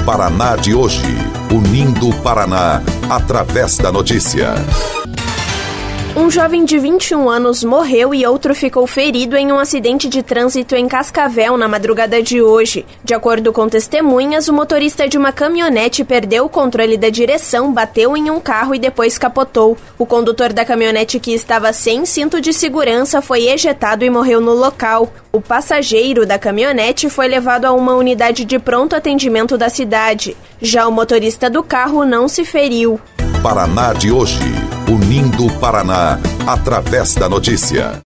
Paraná de hoje, unindo o Paraná através da notícia. Um jovem de 21 anos morreu e outro ficou ferido em um acidente de trânsito em Cascavel na madrugada de hoje. De acordo com testemunhas, o motorista de uma caminhonete perdeu o controle da direção, bateu em um carro e depois capotou. O condutor da caminhonete, que estava sem cinto de segurança, foi ejetado e morreu no local. O passageiro da caminhonete foi levado a uma unidade de pronto atendimento da cidade. Já o motorista do carro não se feriu. Paraná de hoje, unindo o Paraná através da notícia.